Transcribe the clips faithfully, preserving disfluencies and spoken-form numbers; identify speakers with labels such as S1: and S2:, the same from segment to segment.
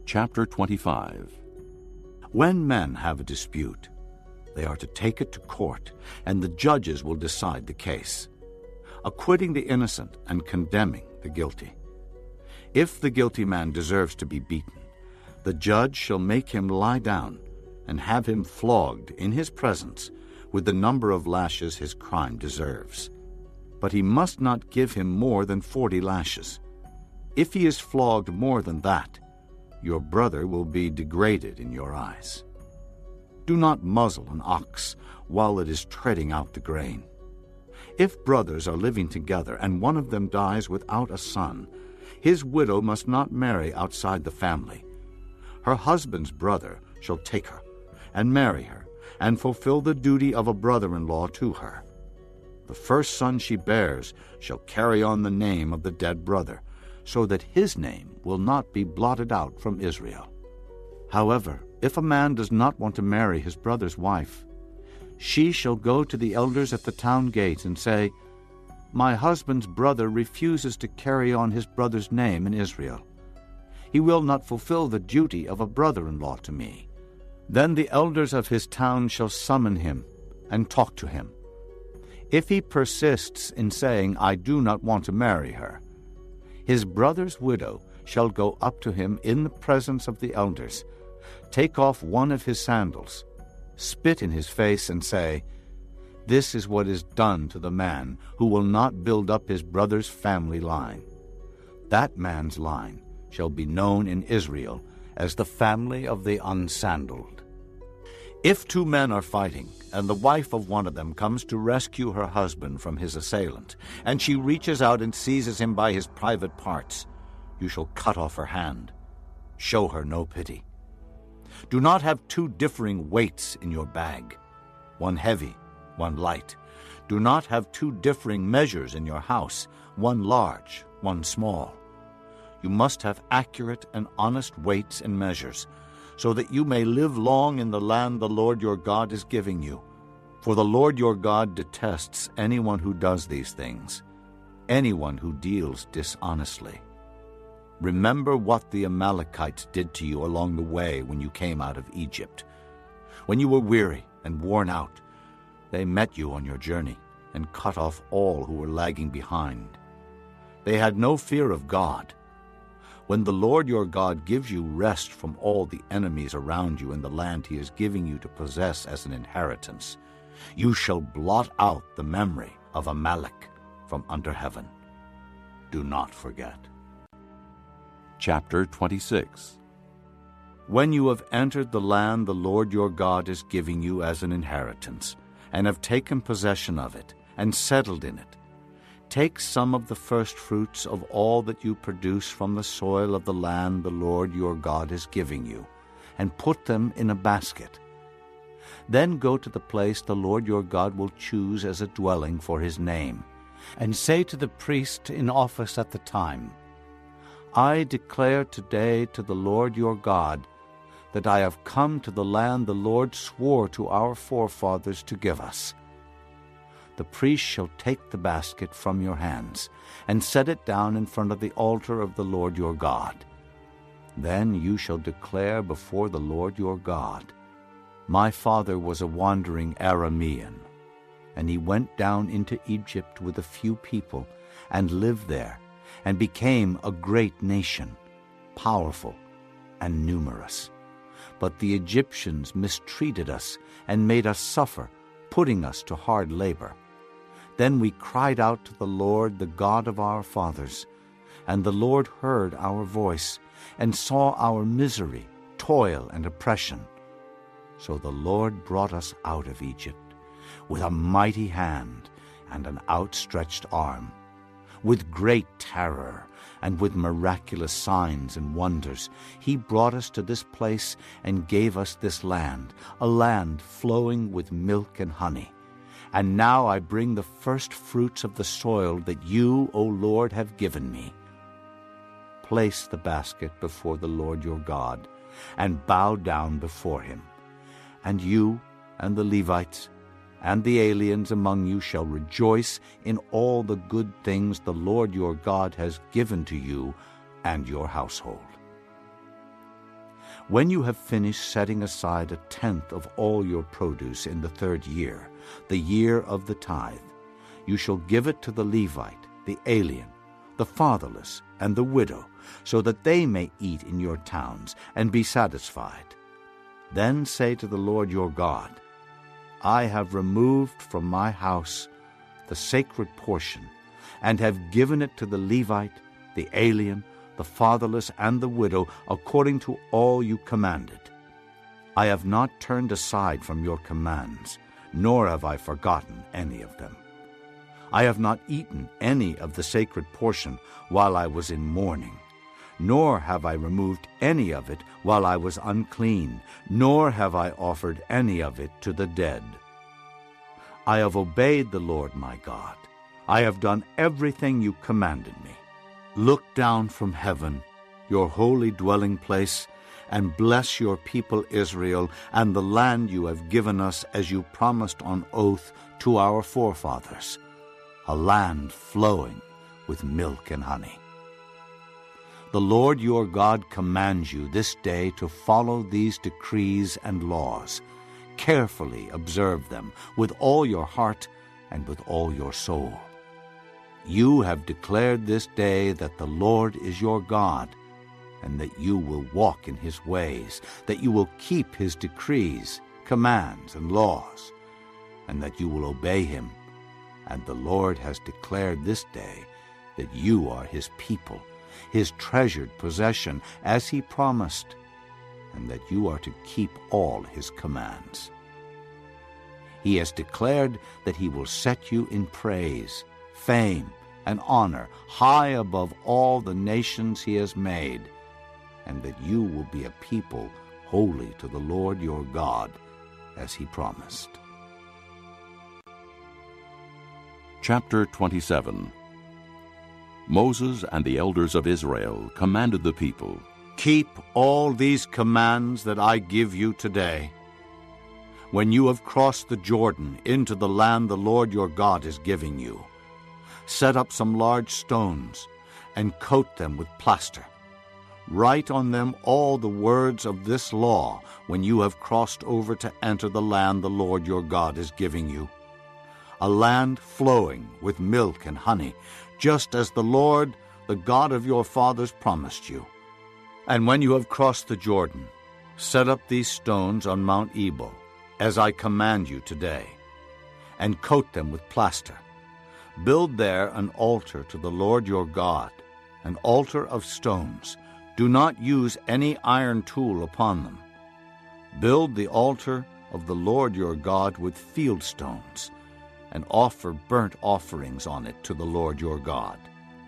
S1: Chapter twenty-five. When men have a dispute, they are to take it to court, and the judges will decide the case, acquitting the innocent and condemning the guilty. If the guilty man deserves to be beaten, the judge shall make him lie down and have him flogged in his presence with the number of lashes his crime deserves. But he must not give him more than forty lashes. If he is flogged more than that, your brother will be degraded in your eyes. Do not muzzle an ox while it is treading out the grain. If brothers are living together and one of them dies without a son, his widow must not marry outside the family. Her husband's brother shall take her and marry her and fulfill the duty of a brother-in-law to her. The first son she bears shall carry on the name of the dead brother, so that his name will not be blotted out from Israel. However, if a man does not want to marry his brother's wife, she shall go to the elders at the town gate and say, "My husband's brother refuses to carry on his brother's name in Israel. He will not fulfill the duty of a brother-in-law to me." Then the elders of his town shall summon him and talk to him. If he persists in saying, "I do not want to marry her," his brother's widow shall go up to him in the presence of the elders, take off one of his sandals, spit in his face, and say, "This is what is done to the man who will not build up his brother's family line. That man's line shall be known in Israel as the family of the unsandaled." If two men are fighting, and the wife of one of them comes to rescue her husband from his assailant, and she reaches out and seizes him by his private parts, you shall cut off her hand. Show her no pity. Do not have two differing weights in your bag, one heavy, one light. Do not have two differing measures in your house, one large, one small. You must have accurate and honest weights and measures, so that you may live long in the land the Lord your God is giving you. For the Lord your God detests anyone who does these things, anyone who deals dishonestly. Remember what the Amalekites did to you along the way when you came out of Egypt. When you were weary and worn out, they met you on your journey and cut off all who were lagging behind. They had no fear of God. When the Lord your God gives you rest from all the enemies around you in the land he is giving you to possess as an inheritance, you shall blot out the memory of Amalek from under heaven. Do not forget. Chapter twenty-six. When you have entered the land the Lord your God is giving you as an inheritance, and have taken possession of it, and settled in it, take some of the first fruits of all that you produce from the soil of the land the Lord your God is giving you, and put them in a basket. Then go to the place the Lord your God will choose as a dwelling for his name, and say to the priest in office at the time, "I declare today to the Lord your God that I have come to the land the Lord swore to our forefathers to give us." The priest shall take the basket from your hands and set it down in front of the altar of the Lord your God. Then you shall declare before the Lord your God, "My father was a wandering Aramean, and he went down into Egypt with a few people and lived there, and became a great nation, powerful and numerous. But the Egyptians mistreated us and made us suffer, putting us to hard labor. Then we cried out to the Lord, the God of our fathers, and the Lord heard our voice and saw our misery, toil, and oppression. So the Lord brought us out of Egypt with a mighty hand and an outstretched arm, with great terror and with miraculous signs and wonders. He brought us to this place and gave us this land, a land flowing with milk and honey. And now I bring the first fruits of the soil that you, O Lord, have given me. Place the basket before the Lord your God, and bow down before him. And you and the Levites and the aliens among you shall rejoice in all the good things the Lord your God has given to you and your household. When you have finished setting aside a tenth of all your produce in the third year, the year of the tithe, you shall give it to the Levite, the alien, the fatherless, and the widow, so that they may eat in your towns and be satisfied. Then say to the Lord your God, I have removed from my house the sacred portion, and have given it to the Levite, the alien, the fatherless, and the widow, according to all you commanded. I have not turned aside from your commands, nor have I forgotten any of them. I have not eaten any of the sacred portion while I was in mourning, nor have I removed any of it while I was unclean, nor have I offered any of it to the dead. I have obeyed the Lord my God. I have done everything you commanded me. Look down from heaven, your holy dwelling place, and bless your people Israel and the land you have given us as you promised on oath to our forefathers, a land flowing with milk and honey. The Lord your God commands you this day to follow these decrees and laws. Carefully observe them with all your heart and with all your soul. You have declared this day that the Lord is your God, and that you will walk in his ways, that you will keep his decrees, commands, and laws, and that you will obey him. And the Lord has declared this day that you are his people, his treasured possession, as he promised, and that you are to keep all his commands. He has declared that he will set you in praise, fame, and honor high above all the nations he has made, and that you will be a people holy to the Lord your God, as he promised.
S2: Chapter twenty-seven. Moses and the elders of Israel commanded the people,
S1: Keep all these commands that I give you today. When you have crossed the Jordan into the land the Lord your God is giving you, set up some large stones and coat them with plaster. Write on them all the words of this law when you have crossed over to enter the land the Lord your God is giving you, a land flowing with milk and honey, just as the Lord, the God of your fathers, promised you. And when you have crossed the Jordan, set up these stones on Mount Ebal, as I command you today, and coat them with plaster. Build there an altar to the Lord your God, an altar of stones. Do not use any iron tool upon them. Build the altar of the Lord your God with field stones, and offer burnt offerings on it to the Lord your God.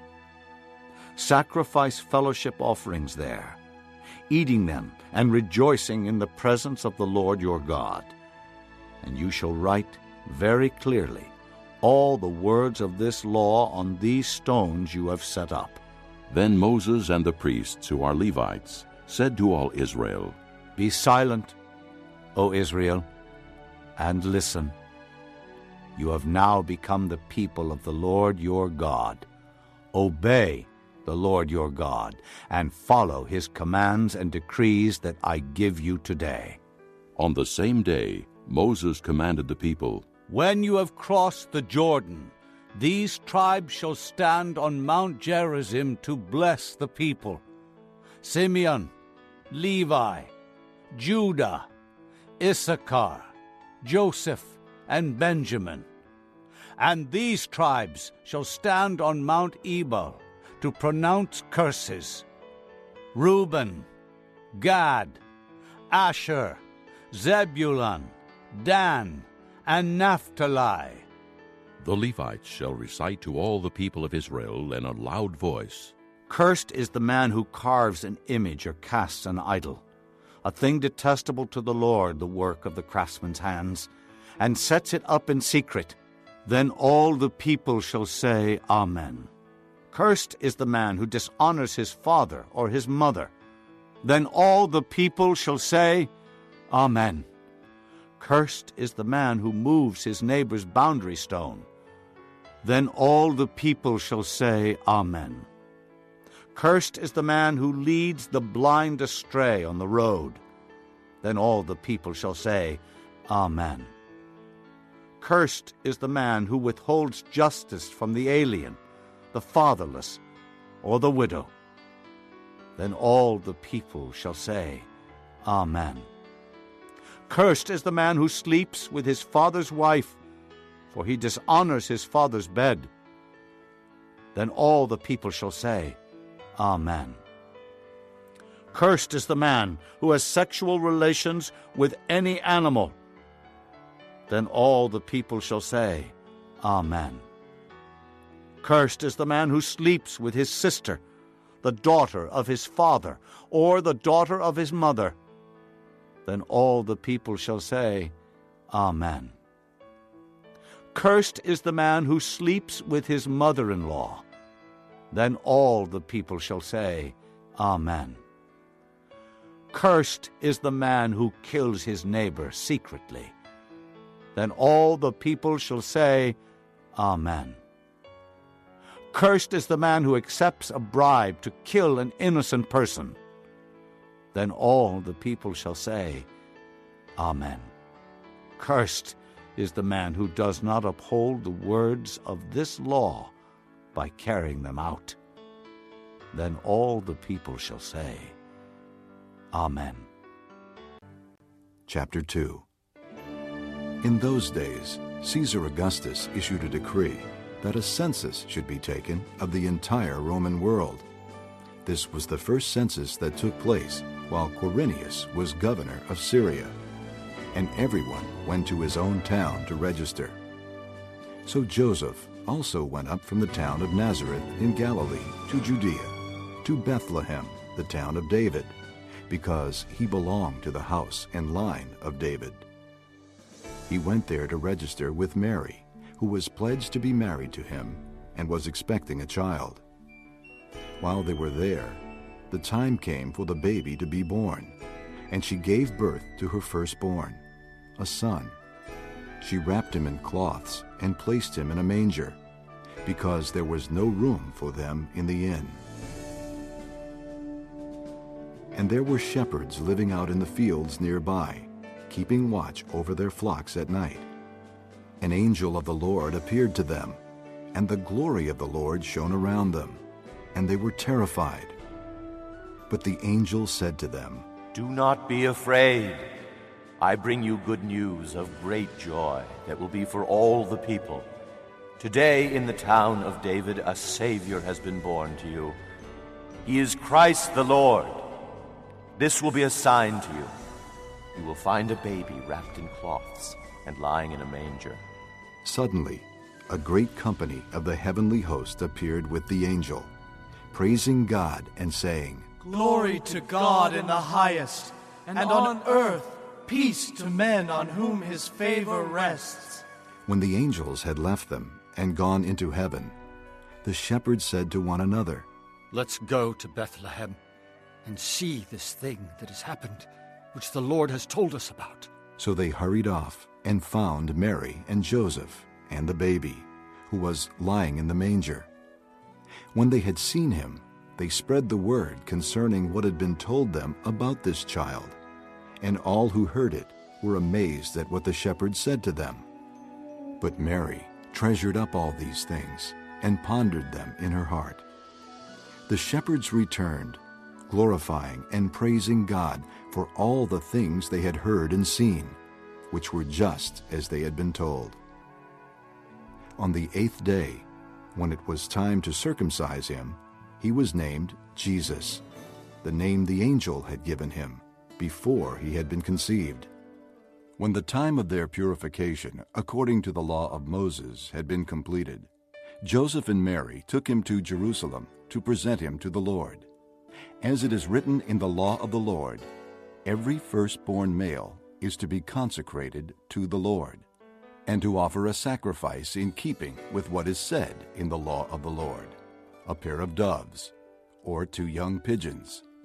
S1: Sacrifice fellowship offerings there, eating them and rejoicing in the presence of the Lord your God. And you shall write very clearly all the words of this law on these stones you have set up.
S2: Then Moses and the priests, who are Levites, said to all Israel,
S1: Be silent, O Israel, and listen. You have now become the people of the Lord your God. Obey the Lord your God, and follow his commands and decrees that I give you today.
S2: On the same day, Moses commanded the people,
S3: When you have crossed the Jordan, these tribes shall stand on Mount Gerizim to bless the people: Simeon, Levi, Judah, Issachar, Joseph, and Benjamin. And these tribes shall stand on Mount Ebal to pronounce curses: Reuben, Gad, Asher, Zebulun, Dan, and Naphtali.
S2: The Levites shall recite to all the people of Israel in a loud voice,
S1: Cursed is the man who carves an image or casts an idol, a thing detestable to the Lord, the work of the craftsman's hands, and sets it up in secret. Then all the people shall say, Amen. Cursed is the man who dishonors his father or his mother. Then all the people shall say, Amen. Cursed is the man who moves his neighbor's boundary stone. Then all the people shall say, Amen.
S3: Cursed is the man who leads the blind astray on the road. Then all the people shall say, Amen. Cursed is the man who withholds justice from the alien, the fatherless, or the widow. Then all the people shall say, Amen. Cursed is the man who sleeps with his father's wife, for he dishonors his father's bed. Then all the people shall say, Amen. Cursed is the man who has sexual relations with any animal. Then all the people shall say, Amen. Cursed is the man who sleeps with his sister, the daughter of his father, or the daughter of his mother. Then all the people shall say, Amen. Cursed is the man who sleeps with his mother-in-law. Then all the people shall say, Amen. Cursed is the man who kills his neighbor secretly. Then all the people shall say, Amen. Cursed is the man who accepts a bribe to kill an innocent person. Then all the people shall say, Amen. Cursed is the man who does not uphold the words of this law by carrying them out. Then all the people shall say, Amen.
S4: Chapter two. In those days, Caesar Augustus issued a decree that a census should be taken of the entire Roman world. This was the first census that took place while Quirinius was governor of Syria, and everyone went to his own town to register. So Joseph also went up from the town of Nazareth in Galilee to Judea, to Bethlehem, the town of David, because he belonged to the house and line of David. He went there to register with Mary, who was pledged to be married to him and was expecting a child. While they were there, the time came for the baby to be born, and she gave birth to her firstborn, a son. She wrapped him in cloths and placed him in a manger, because there was no room for them in the inn. And there were shepherds living out in the fields nearby, keeping watch over their flocks at night. An angel of the Lord appeared to them, and the glory of the Lord shone around them, and they were terrified. But the angel said to them,
S5: Do not be afraid. I bring you good news of great joy that will be for all the people. Today in the town of David a Savior has been born to you. He is Christ the Lord. This will be a sign to you. You will find a baby wrapped in cloths and lying in a manger.
S4: Suddenly, a great company of the heavenly host appeared with the angel, praising God and saying,
S6: Glory to God in the highest, and on earth peace to men on whom his favor rests.
S4: When the angels had left them and gone into heaven, the shepherds said to one another,
S7: Let's go to Bethlehem and see this thing that has happened, which the Lord has told us about.
S4: So they hurried off and found Mary and Joseph and the baby, who was lying in the manger. When they had seen him, they spread the word concerning what had been told them about this child, and all who heard it were amazed at what the shepherds said to them. But Mary treasured up all these things and pondered them in her heart. The shepherds returned, glorifying and praising God for all the things they had heard and seen, which were just as they had been told. On the eighth day, when it was time to circumcise him, he was named Jesus, the name the angel had given him before he had been conceived. When the time of their purification, according to the law of Moses, had been completed, Joseph and Mary took him to Jerusalem to present him to the Lord. As it is written in the law of the Lord, every firstborn male is to be consecrated to the Lord, and to offer a sacrifice in keeping with what is said in the law of the Lord, a pair of doves, or two young pigeons,